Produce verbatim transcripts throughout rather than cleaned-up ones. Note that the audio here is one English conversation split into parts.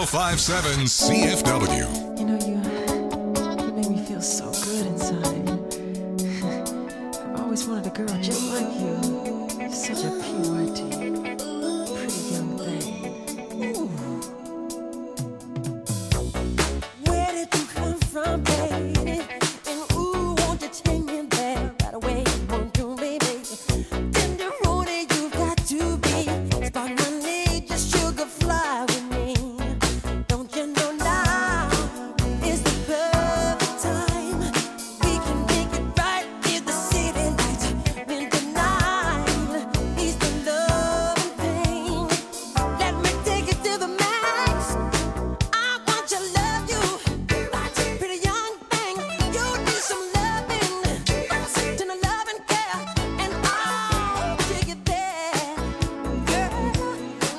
oh five seven C F W. You know, you, you make me feel so good inside. I've always wanted a girl just like you. You're such a P Y T, pretty young thing. Ooh. Where did you come from, baby? And ooh, won't you take me there right away? Won't you, baby? Tender roadie, you got to be. Spark my need, just sugar fly with me. Don't you know now is the perfect time? We can make it right in the city lights. When the night is the love and pain. Let me take it to the max. I want to love you, pretty young thing. You need some loving, to the love and care, and I'll take it there, girl.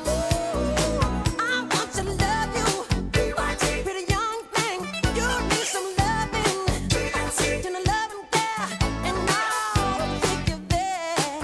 I want to love you, pretty young thing. You need some loving, to the love and care, and I'll take you there.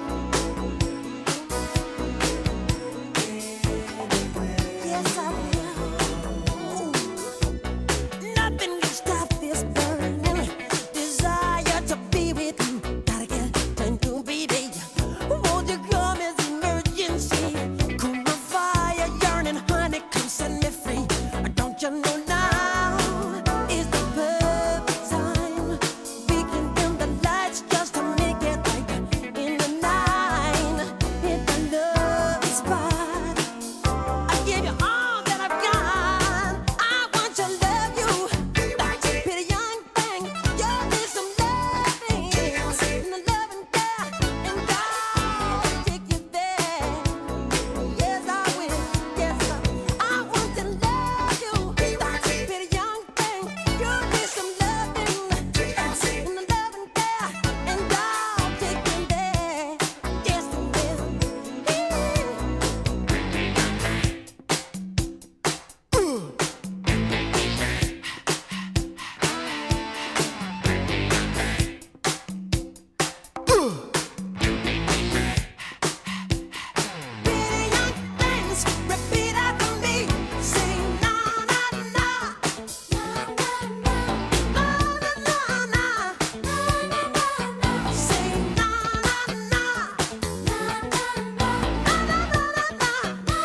Yes, I will. Nothing can stop this burning desire to be with you. Gotta get to you, baby. Won't you come as emergency? Cool my fire, yearning, honey, come set me free. Don't you know now is the perfect time? We can dim the lights just to make it right in the night. Hit the love spot. I give you all that I've got. I want to love you, pretty young thing. You need some loving, and the love and care, and I'll take you there. Yes, I will. Yes, I, I want to love you, pretty young thing. You need some loving, and the love and care, and I'll take you there. Yes, I will. Pretty young things, repeat after me. Say na na na, na na na, na na na. Say na na na, na na na.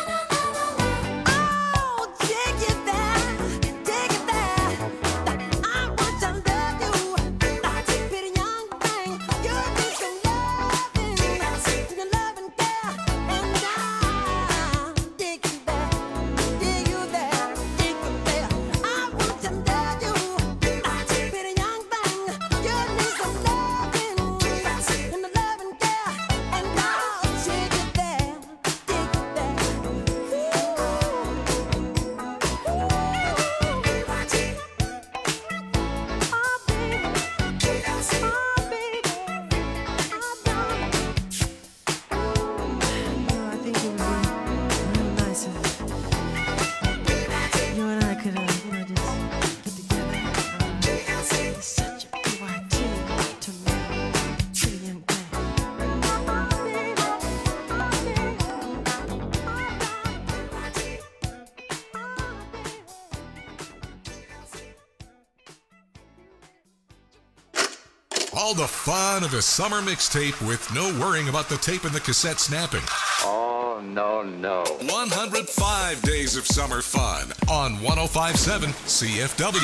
Oh, take it there, take it there. I want to love you, pretty young thing. You need some loving, your love and care, and I'll take you there, take you there, take you there. I want to love you, pretty young thing. You need some loving, and the love and care, and I'll take you there, take you there. I think it would be real nice if you and I could, uh, you know, just get together. Uh, it's such a P Y T to me, pretty young thing. All the fun of the summer mixtape with no worrying about the tape and the cassette snapping. Oh, no, no. one hundred five days of summer fun on one oh five seven C F W.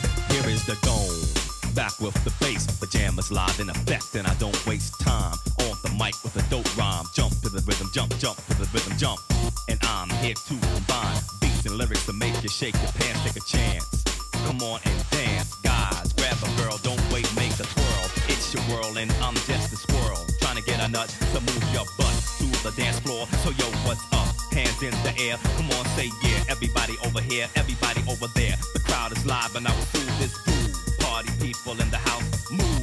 Back with the bass, pajamas live in effect, and I don't waste time on dope rhyme. Jump to the rhythm, jump, jump to the rhythm, jump. And I'm here to combine beats and lyrics to make you shake your pants, take a chance. Come on and dance, guys. Grab a girl, don't wait, make a twirl. It's your world and I'm just a squirrel. Trying to get a nut to move your butt to the dance floor. So yo, what's up? Hands in the air. Come on, say yeah. Everybody over here, everybody over there. The crowd is live and I will fool this fool. Party people in the house, move.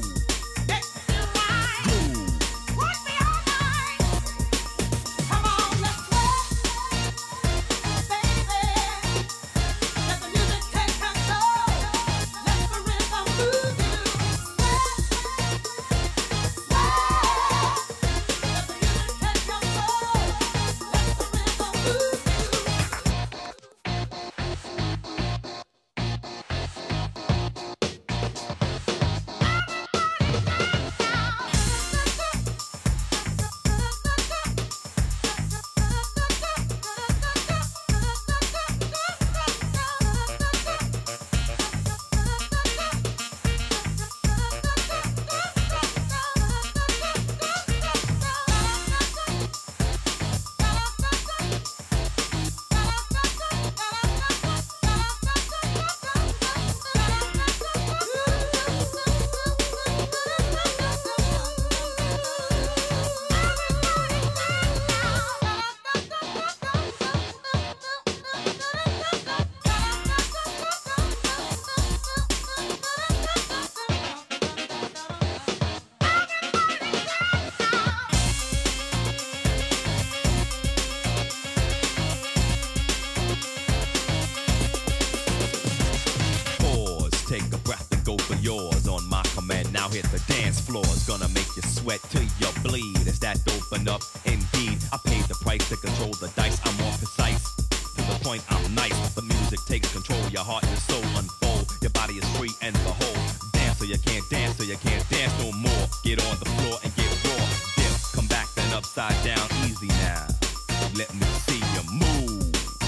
Yours on my command. Now hit the dance floor. It's gonna make you sweat till you bleed. Is that open up? Indeed, I paid the price to control the dice. I'm more precise. To the point, I'm nice. The music takes control. Your heart and soul unfold. Your body is free and behold. Dance so you can't dance, so you can't dance no more. Get on the floor and get raw. Dip, come back then upside down. Easy now. Let me see you move.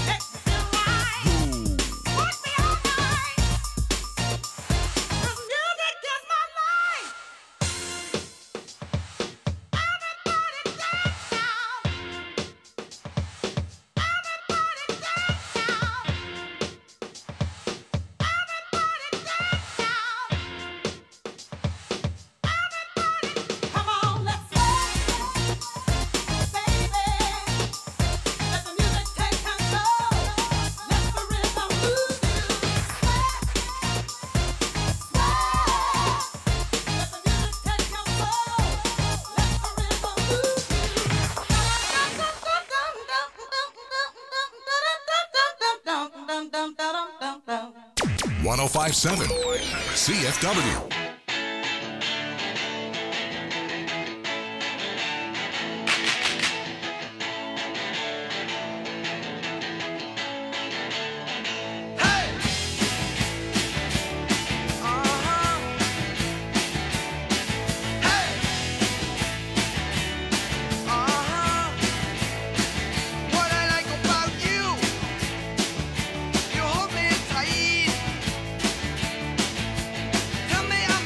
one oh five point seven C F W. Tell me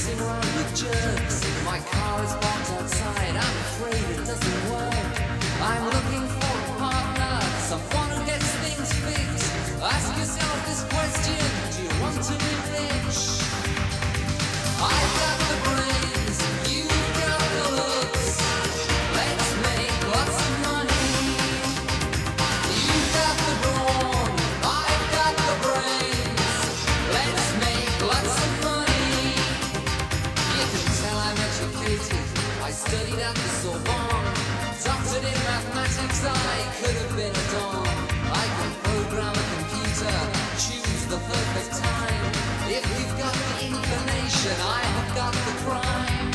messing around with jerks. My car is parked outside, I'm afraid it doesn't work. I'm looking for a partner, someone who gets things fixed. Ask yourself this question, do you want to be rich? I've got the brains, you've got the looks. Let's make lots of money. You've got the brawn, I've got the brains. Let's make lots of money. You can tell I'm educated, I studied at the Sorbonne. Doctored in mathematics, I could have been a don. I can program a computer, choose the perfect time. If you've got the inclination, I have got the crime.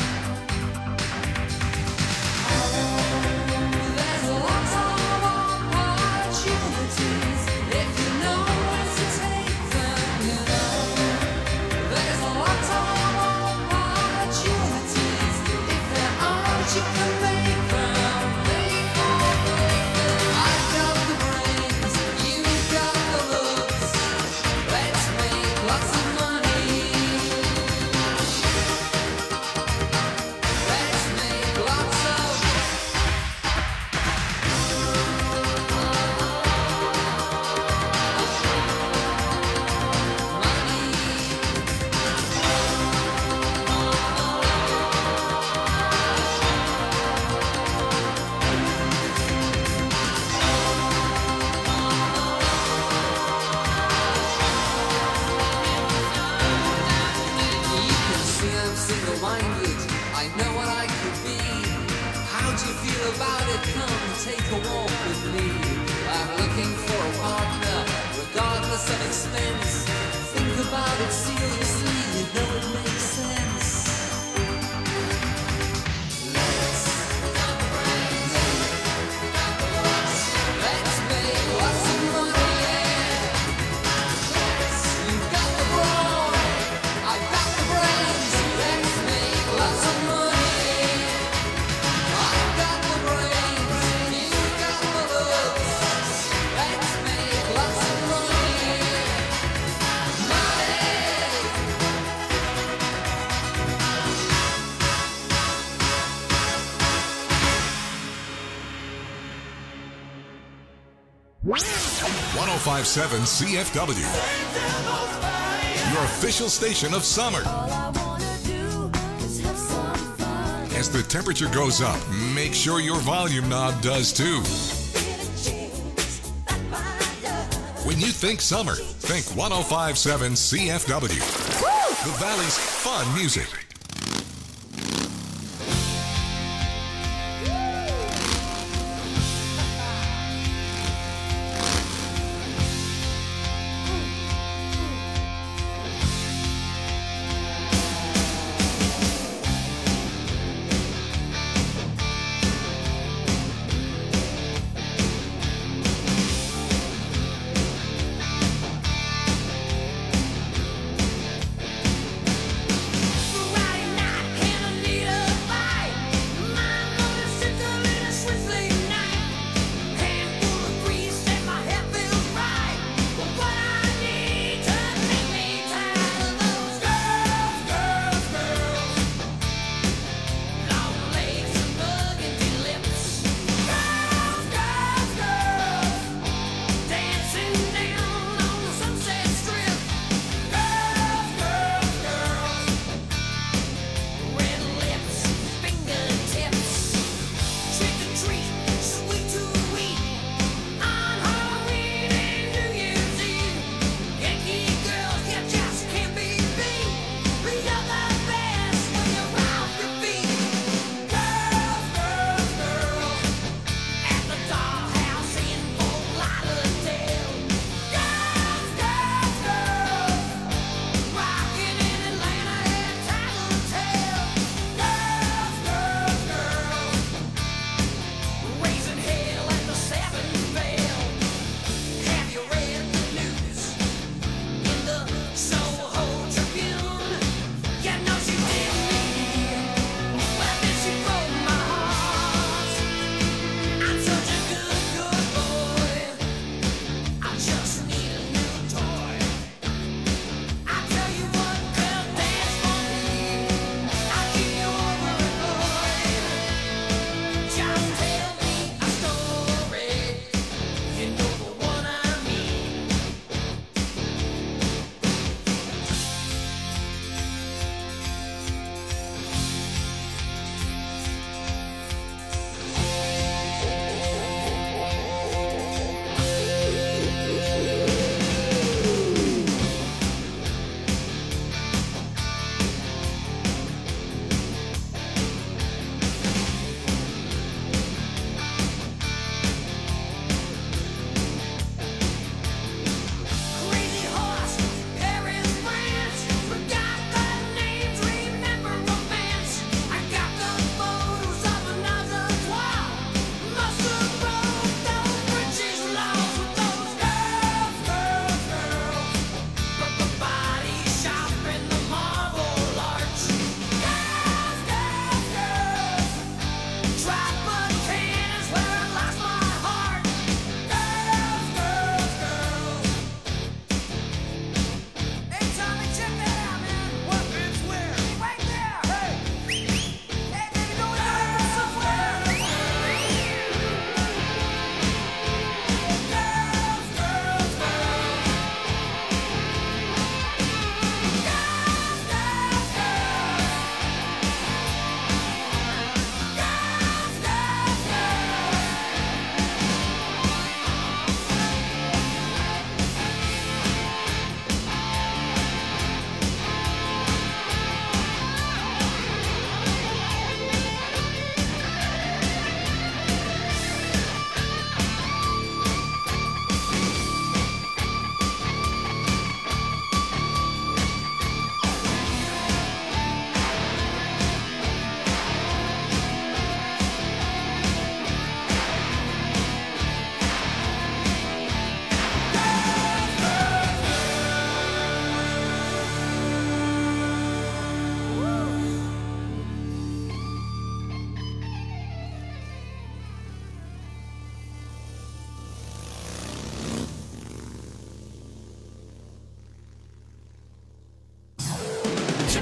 There's a lot of opportunities if you know where to take them, you know. There's a lot of opportunities if there aren't, you can make them. I've got the brains, you've got the looks. Let's make lots of money. Let's make lots of You can see I'm single-minded, I know what I could be. How do you feel about it? Come take a walk with me. I'm looking for a partner, regardless of expense. Think about it seriously, you know it makes sense. Let's Let's make lots of money, yeah. You've got the brawn, I've got the brains. Let's make lots of money. I've got the brains, you've got the looks. Let's make lots of money. Money. one oh five point seven C F W, your official station of summer. All I wanna do is have some fun. As the temperature goes up, make sure your volume knob does too. When you think summer, think one oh five point seven C F W, the Valley's fun music. Right.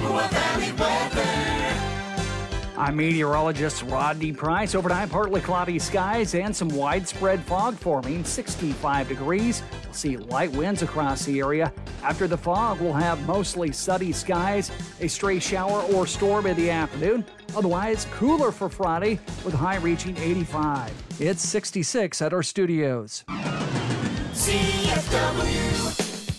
Chippewa Valley weather. I'm meteorologist Rodney Price. Overnight, partly cloudy skies and some widespread fog forming, sixty-five degrees. We'll see light winds across the area. After the fog, we'll have mostly sunny skies, a stray shower or storm in the afternoon. Otherwise, cooler for Friday with a high reaching eighty-five. It's sixty-six at our studios. C F W.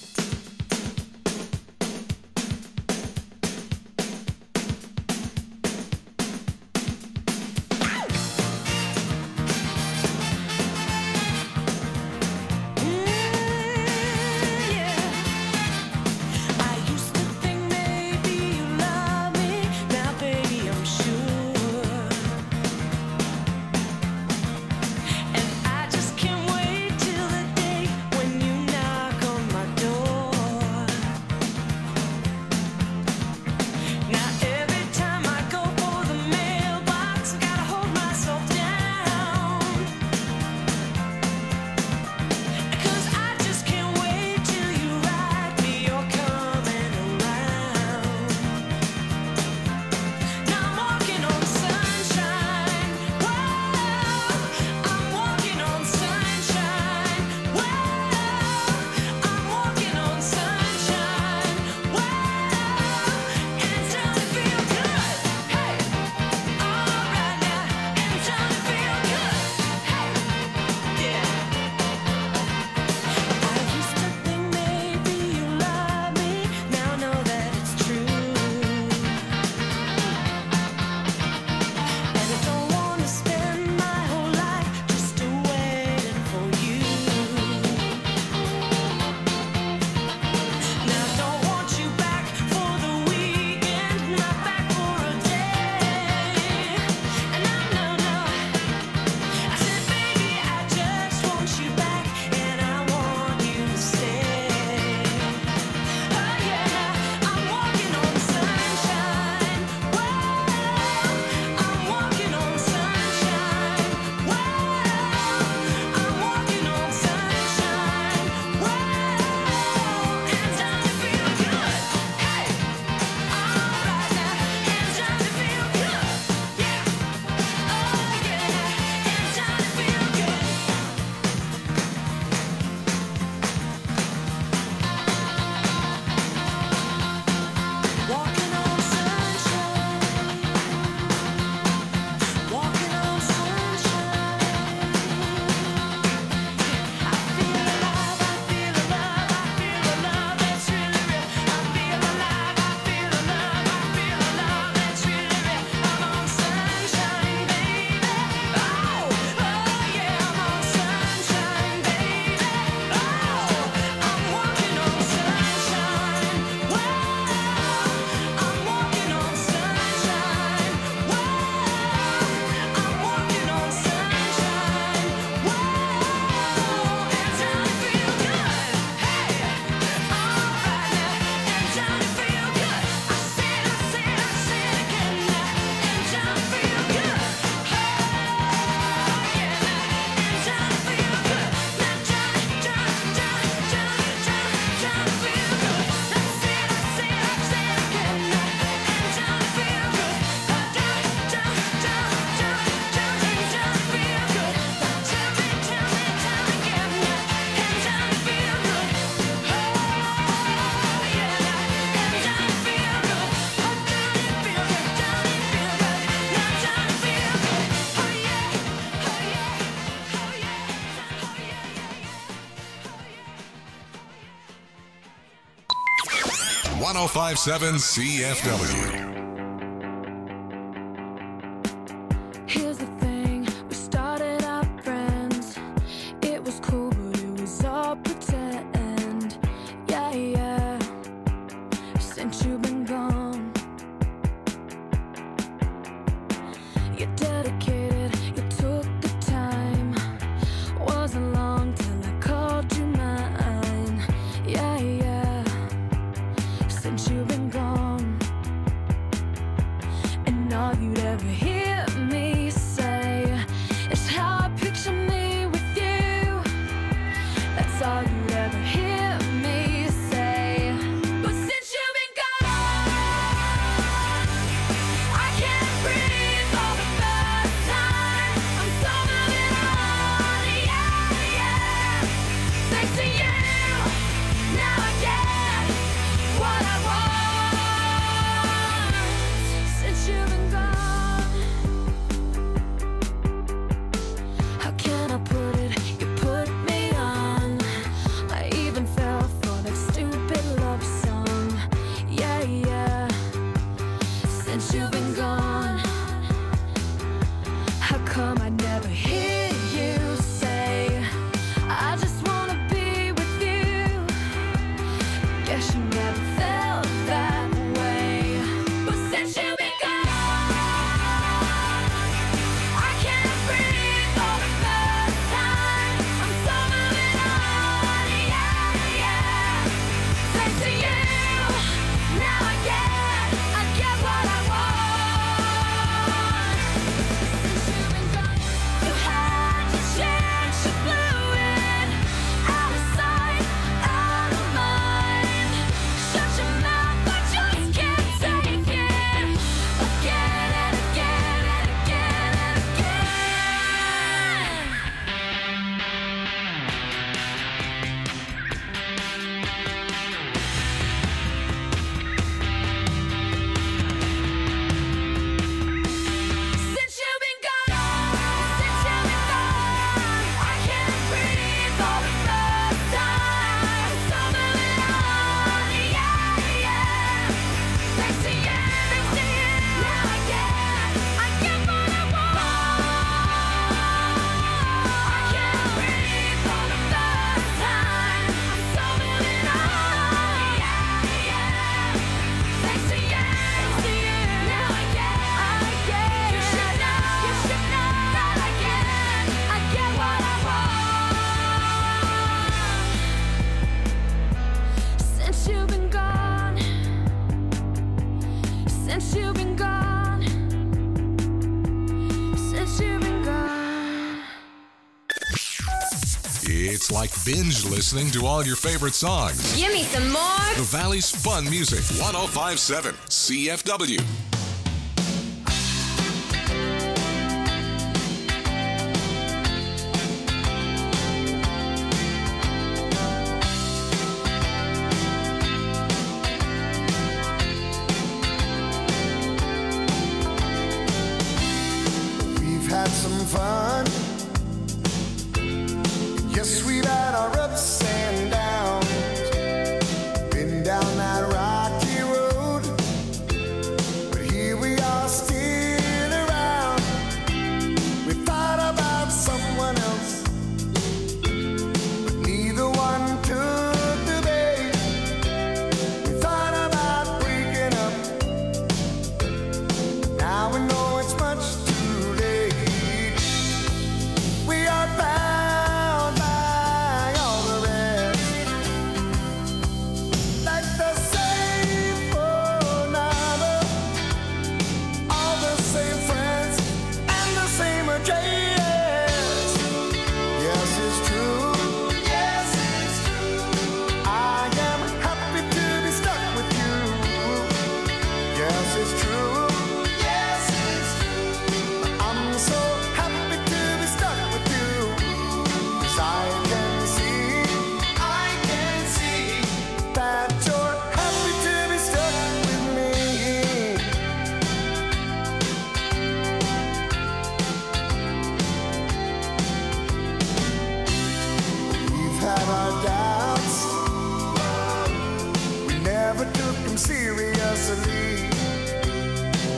one oh five point seven C F W. Here's the thing, we started out friends. It was cool, but it was all pretend. Yeah, yeah. Since you've been gone, you're dedicated, you took the time. Wasn't long till I called you mine. Yeah, yeah. Since you've been gone, since you've been gone. How come I never hear you say, I just wanna be with you? Guess you never felt that way. But since you've been gone, I can't breathe for the first time. I'm so moving on, yeah, yeah. Thanks to you, now I get, I get what I want. Since you've been gone, you had your chance, you blew it. Out of sight, out of mind. Shut your mouth, I just can't take it. Again and again and again and again. Since you've been gone, since you've been gone, I can't breathe for the first time. So moving on, yeah, yeah. Thanks to you, thanks to you, now I get, I get what I want. I can't breathe for the first time. I'm so moving on, yeah, yeah. Thanks to you, thanks to you, now I get, I get. You should know, you should know that I get, I get what I want. Since you've been gone, since you've been gone, since you've been gone. It's like binge listening to all your favorite songs. Give me some more. The Valley's Fun Music, one oh five point seven C F W. We've had some fun. Yes, we've had our ups and downs. Been down that rocky road, but here we are still around. We thought about someone else, but neither one took the bait. We thought about breaking up, now we know it's much too late. We are bound by all the rest, like the same phone number, all the same friends, and the same address. Yes, it's true. Yes, it's true. I am happy to be stuck with you. Yes, it's true. Yes, it's true. I'm so happy to be stuck with you. 'Cause I can see, I can see that you're happy to be stuck with me. We've had our doubts, we never took them seriously.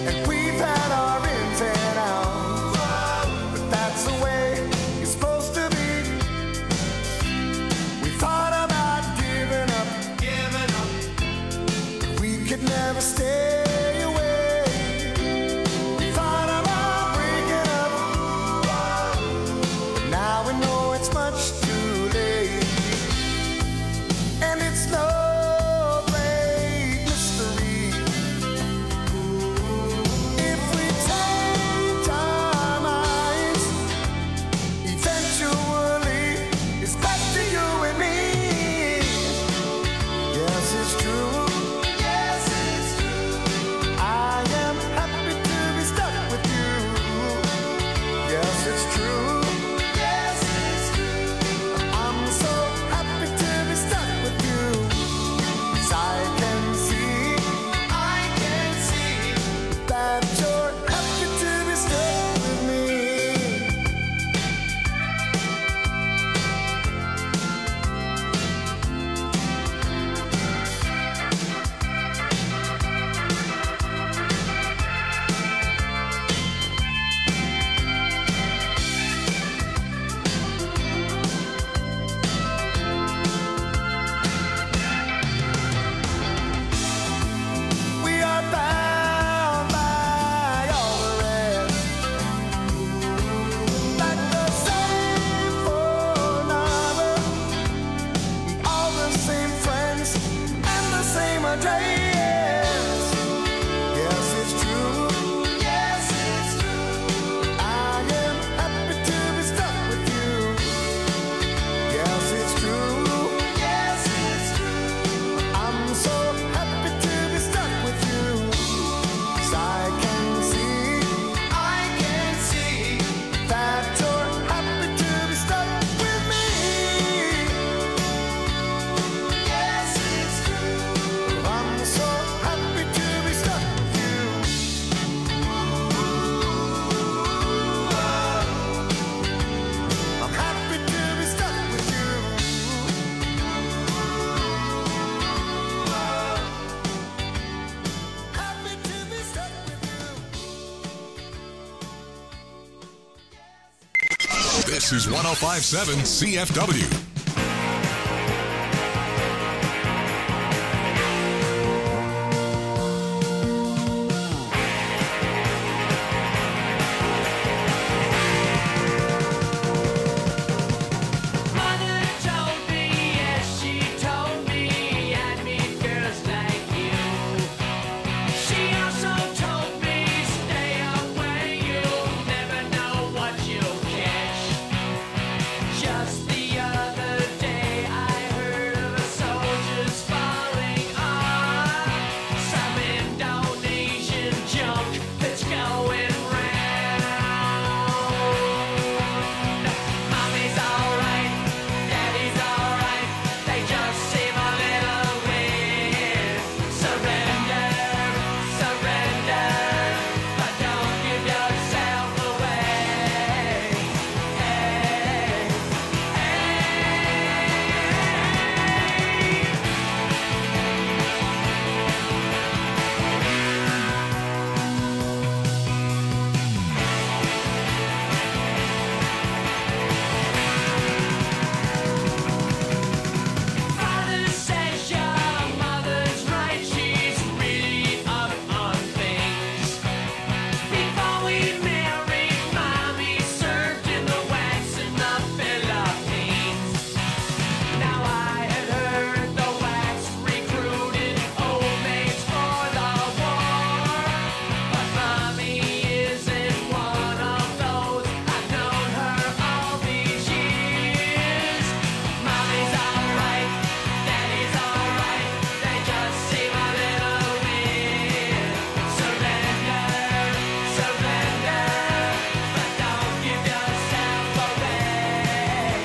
This is one oh five point seven C F W. Just the other day I heard of a soldier's falling on some Indonesian junk that's going round. Mommy's alright, daddy's alright, they just seem a little weird. Surrender, surrender, but don't give yourself away. Hey. Father says your mother's right, she's really up on things. Before we married, Mommy served in the wax in the Philippines. Now I had heard the wax recruited old maids for the war, but Mommy isn't one of those. I've known her all these years. Mommy's alright, daddy's alright, they just seem a little weird. Surrender, surrender, but don't give yourself away.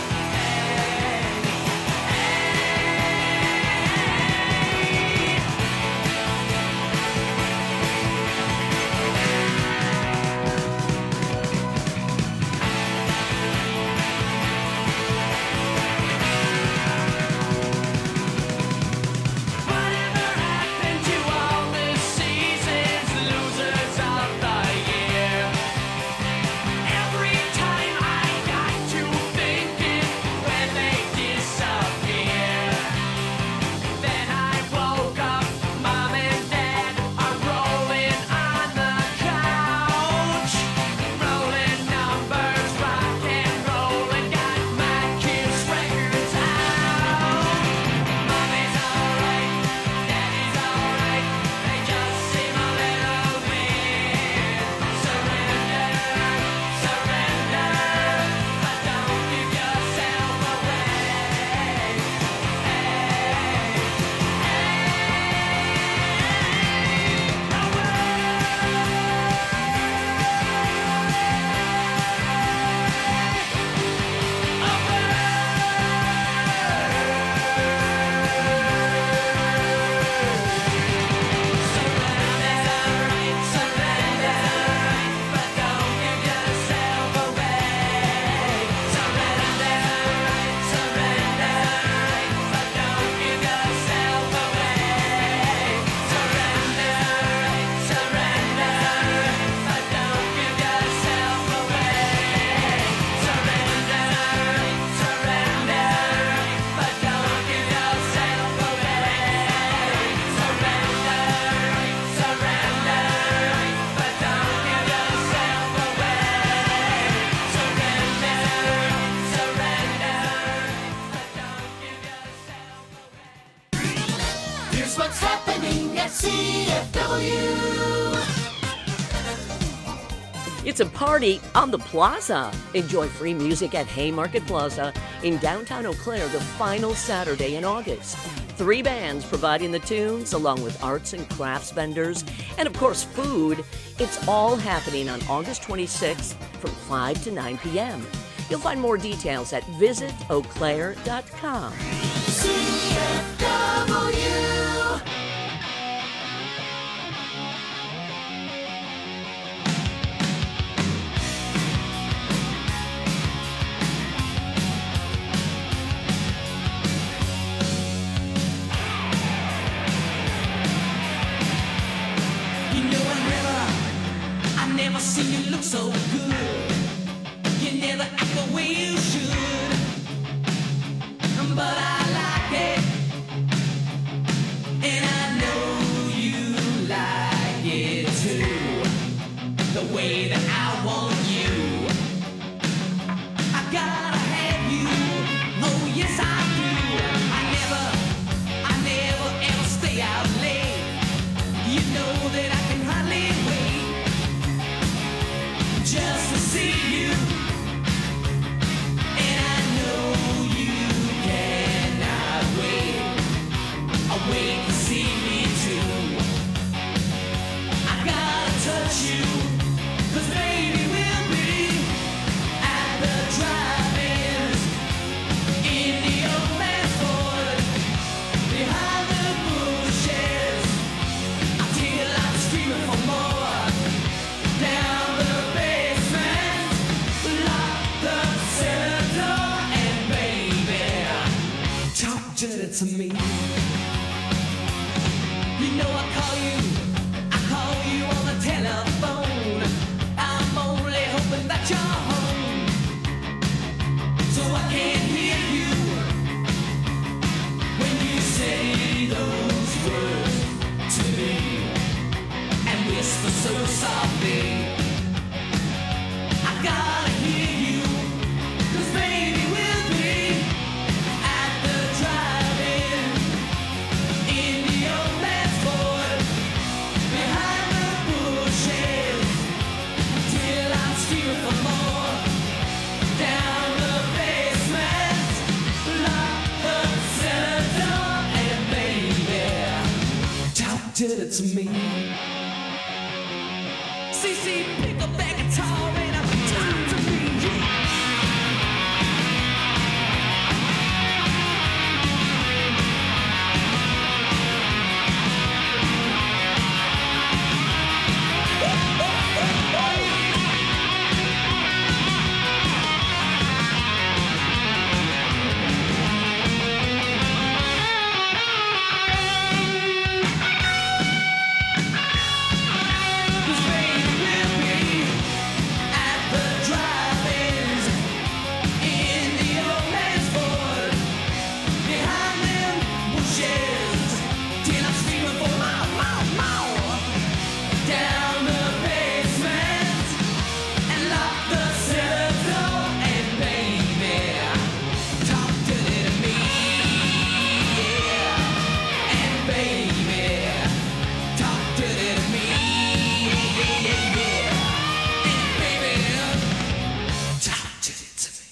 Whatever happened to all the seasons, losers of the year? Every time I got to thinking when they disappear, then I woke up, Mom and Dad are rolling on the couch, rolling numbers, rock and rollin', got my Kiss records out. Mommy's alright, daddy's alright, they just seem a little weird. Surrender, surrender, but don't give yourself away. Here's what's happening at C F W. It's a party on the plaza. Enjoy free music at Haymarket Plaza in downtown Eau Claire the final Saturday in August. Three bands providing the tunes, along with arts and crafts vendors, and of course food. It's all happening on August twenty-sixth from five to nine p.m. You'll find more details at visit eau claire dot com. C F W. You know I never, I never seen you look so good. You never act the way you should, but I like it, and I know you like it too. The way that I want you, I gotta have you. Oh yes I do. I never, I never ever stay out late. You know that I can hardly wait just to see you, and I know you cannot wait. I wait to see me too. I gotta touch you, 'cause baby we'll be at the drive-ins in the old man's Ford, behind the bushes, until I'm screaming for more. Down the basement, lock the cellar door, and baby, talk dirty to me. You know I call you, I call you on the telephone. I'm only hoping that you're home, so I can hear you when you say those words to me and whisper so softly. I gotta hear you, 'cause baby we'll be at the drive-in in the old man's Ford, behind the bushes, till I'm screaming for more. Down the basement, lock the cellar door, and baby, talk dirty to me. C C, pick up that guitar and I'm talk to me. Cause baby we'll be at the drive-ins in the old man's Ford, behind them bushes, till I'm screaming for more, more, more. Down the basement and lock the cellar door, and baby, talk dirty to me, yeah. And baby, talk dirty to me, yeah, yeah, yeah. And baby, talk dirty to me.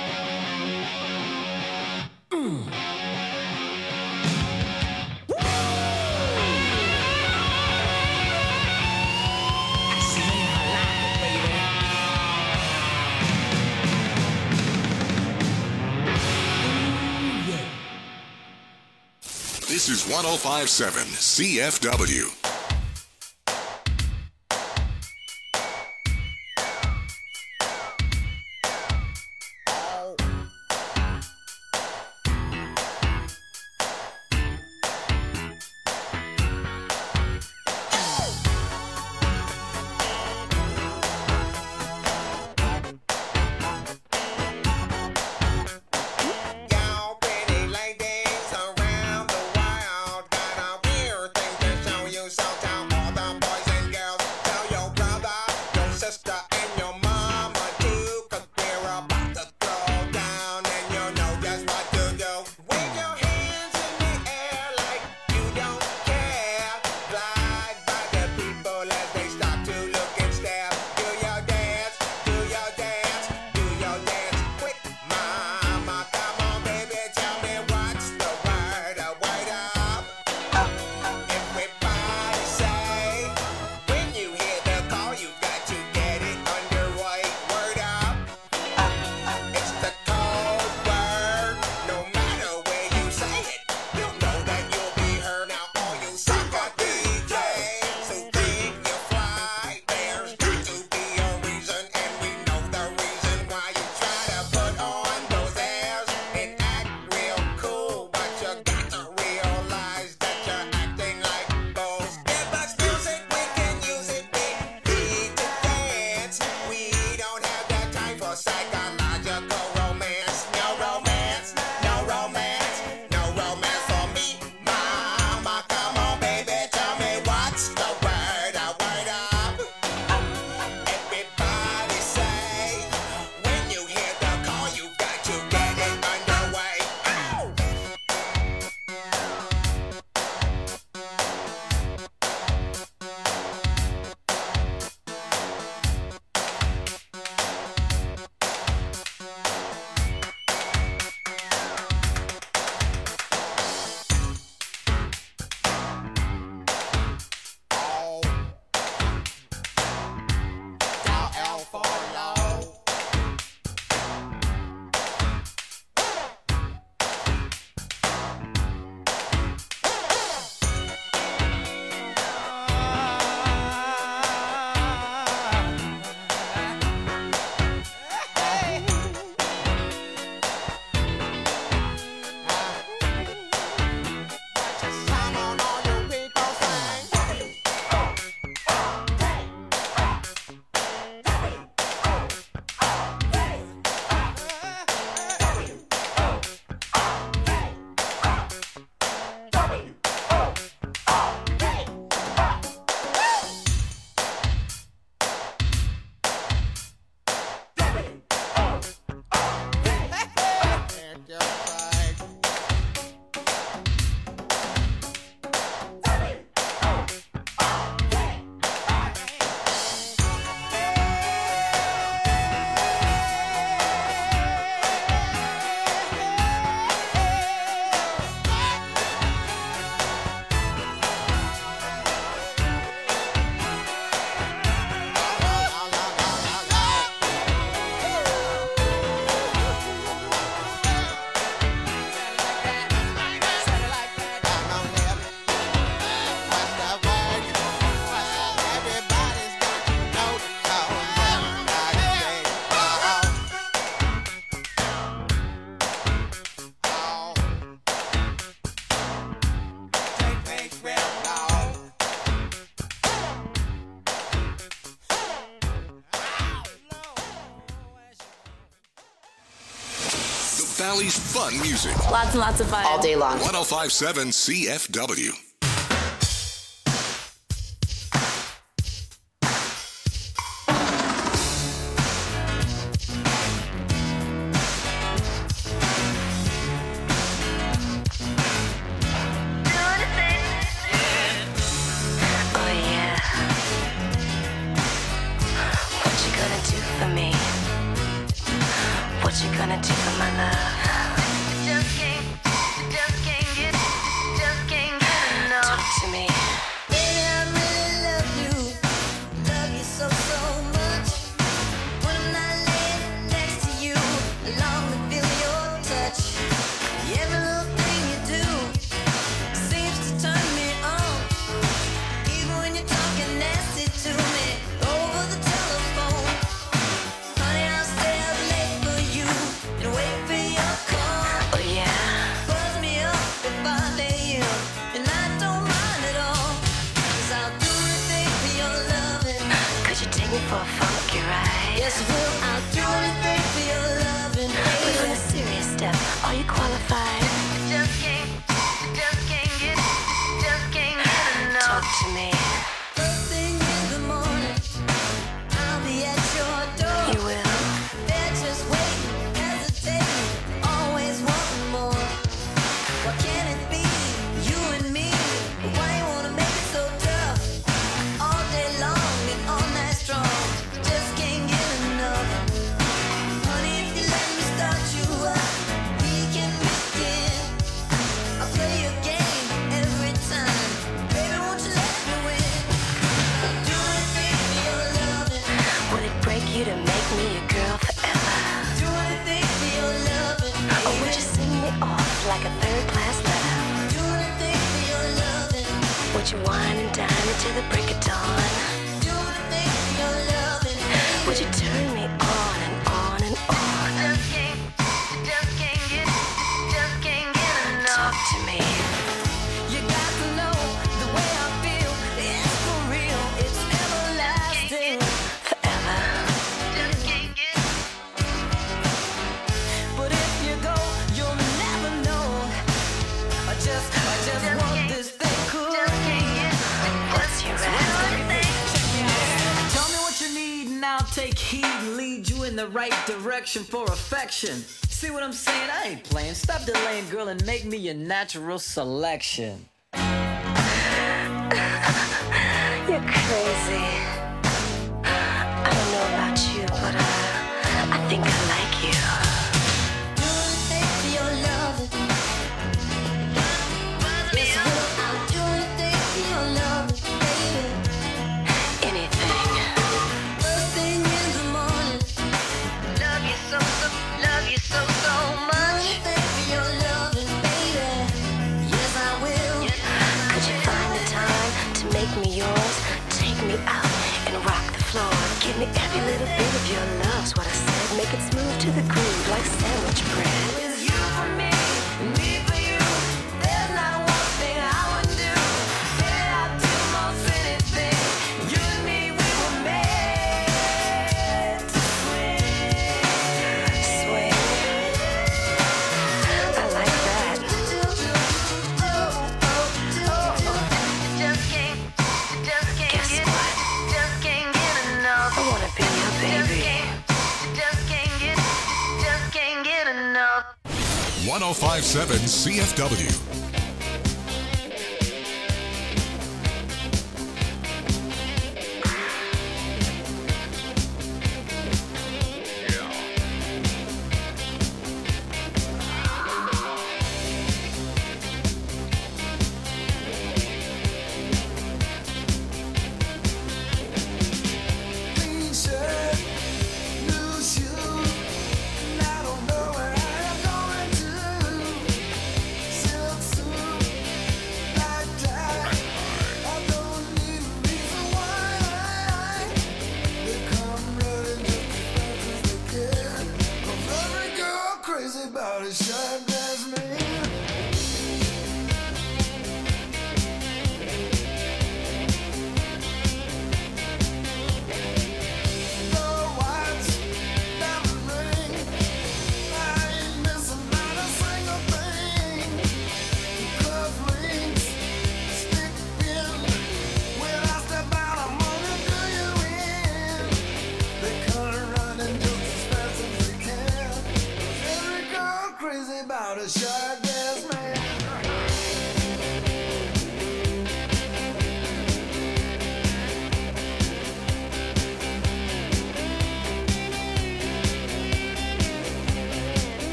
I say I like it, baby. Ooh, yeah. This is one oh five point seven C F W. Y'all pretty ladies around the world got a weird thing to show you, so Valley's fun music. Lots and lots of fun. All day long. one oh five point seven C F W. What you gonna do for my love? Just can't, just can't get, just can't get enough. Talk to me. Baby, I really love you, love you so, so much. When I'm not laying next to you, I long to feel your touch. Every little thing you do seems to turn me on. Even when you're talking nasty to me over the telephone. Honey, I'll stay up late for you and wait for your call. Oh yeah. Buzz me up if I lay in, and I don't mind at all. 'Cause I'll do anything for your loving. Could you take me for a funky ride? Yes, I will. I'll do anything for your loving. But on a serious step, are you qualified? Just can't, just can't get, just can't get enough. Talk to me. First thing in the morning, I'll be at your door. You will. They're just waiting, hesitating, always wanting more. Why can't it be you and me? Why you wanna make it so tough? All day long and all night strong, just can't get enough. Honey, if you let me start you up, we can begin. I'll play your game every time. Baby, won't you let me win? I'll do anything for your loving. Would it break you to make me your girl forever? Do anything for your loving. Or would you send me off like a third-class letter? Do anything for your loving. Would you wine and dine until the break of dawn? Do anything for your loving. Would you turn me on and on and on? Just can't, just can't get, just can't get enough. Talk to me. You got to know the way I feel. It's for real. It's everlasting. Forever. Just can't get. But if you go, you'll never know. I just, I just want this thing cool. Just can't get. What's your answer? Tell me what you need and I'll take heed and lead you in the right direction for affection. See what I'm saying? I ain't playing. Stop delaying, girl, and make me your natural selection. You're crazy. I don't know about you, but uh, I think I like you. Do anything for your loving. Yes, I will. I'll do anything for your loving, baby. Anything. First thing in the morning, love you so, so, love you so, so much. Do anything for your loving, baby. Yes, I will. Could you find the time to make me yours? Take me out and rock the floor. Give me every little bit of your love's what I said. Make it smooth to the groove like sandwich bread. It's you for me, me for you. There's not one thing I would do. Baby, I'd do most anything. You and me, we were made to swing. Swing. I like that. Just can't, just can't Guess get, what? just can't get enough. I wanna be your baby. Just can't get, just can't get enough. one oh five point seven C F W. Clean shirt, new shoes, and I don't know what I'm going to. Silk suit.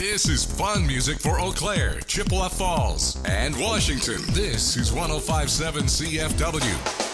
This is fun music for Eau Claire, Chippewa Falls, and Washington. This is one oh five point seven C F W.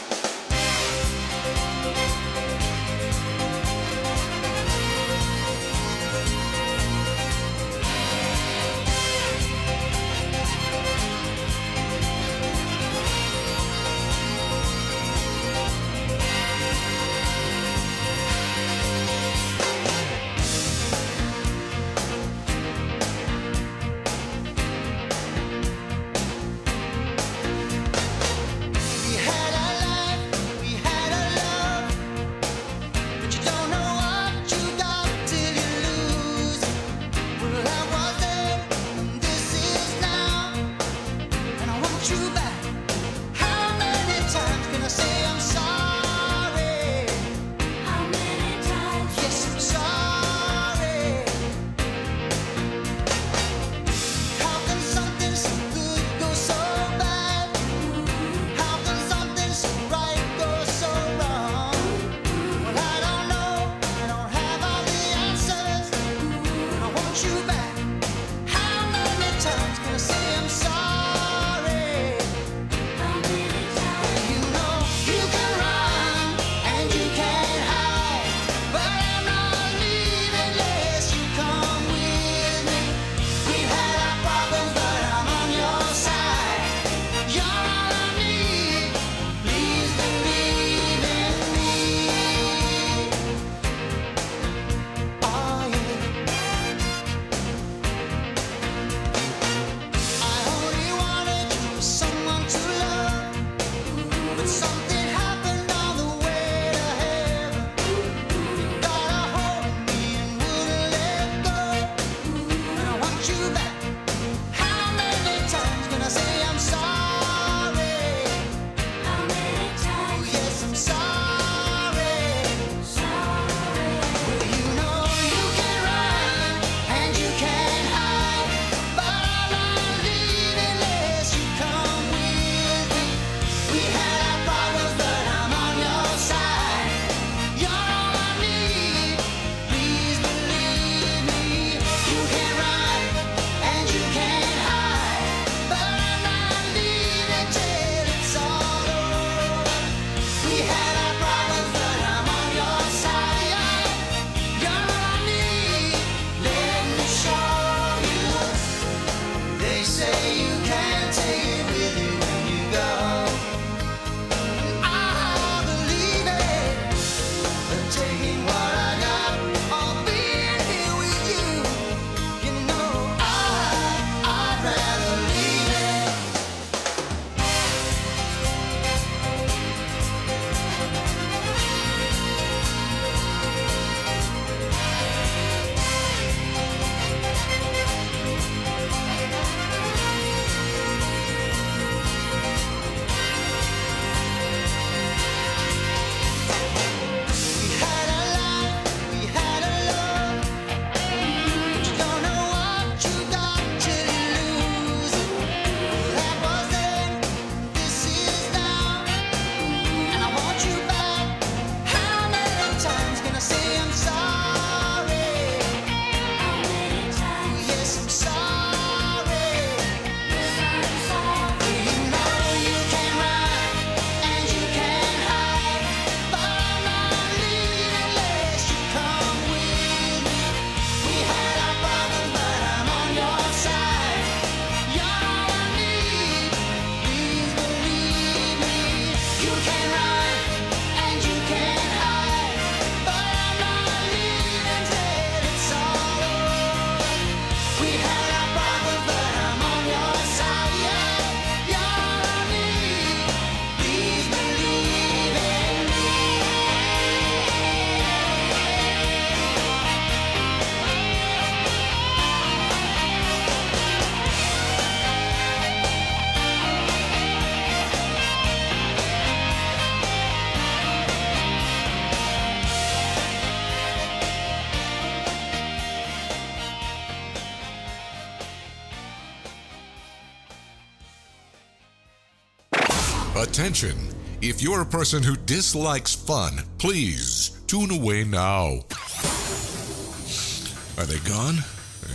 Attention! If you're a person who dislikes fun, please tune away now. Are they gone? Yeah,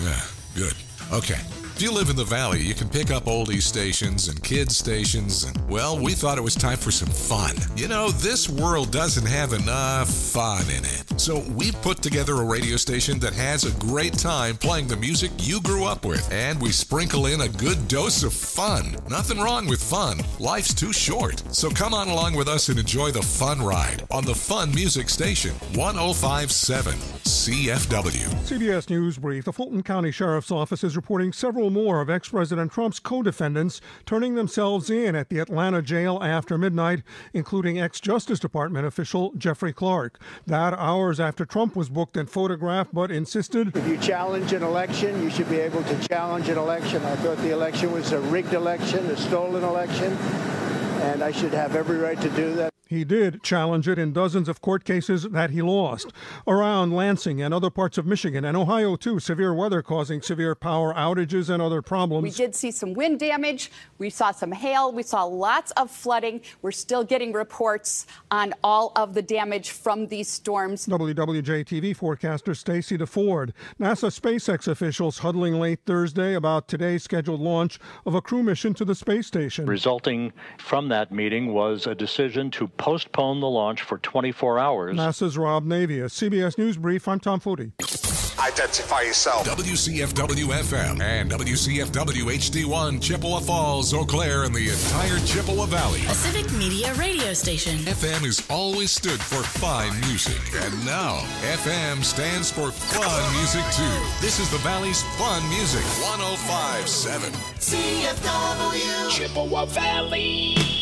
Good. Okay. If you live in the Valley, you can pick up oldies stations and kids stations, and, well, we thought it was time for some fun. You know, this world doesn't have enough fun in it. So we've put together a radio station that has a great time playing the music you grew up with, and we sprinkle in a good dose of fun. Nothing wrong with fun. Life's too short. So come on along with us and enjoy the fun ride on the Fun Music Station, one oh five point seven C F W. C B S News Brief. The Fulton County Sheriff's Office is reporting several more of ex-President Trump's co-defendants turning themselves in at the Atlanta jail after midnight, including ex-Justice Department official Jeffrey Clark. That hours after Trump was booked and photographed, but insisted, if you challenge an election, you should be able to challenge an election. I thought the election was a rigged election, a stolen election, and I should have every right to do that. He did challenge it in dozens of court cases that he lost. Around Lansing and other parts of Michigan and Ohio, too, severe weather causing severe power outages and other problems. We did see some wind damage. We saw some hail. We saw lots of flooding. We're still getting reports on all of the damage from these storms. W W J T V forecaster Stacy DeFord. NASA SpaceX officials huddling late Thursday about today's scheduled launch of a crew mission to the space station. Resulting from that meeting was a decision to postpone the launch for twenty-four hours. NASA's Rob Navia. C B S News Brief, I'm Tom Footy. Identify yourself. W C F W F M and W C F W H D one, Chippewa Falls, Eau Claire, and the entire Chippewa Valley. A Civic Media radio station. F M has always stood for fine music. And now, F M stands for fun music, too. This is the Valley's fun music. one oh five point seven C F W Chippewa Valley.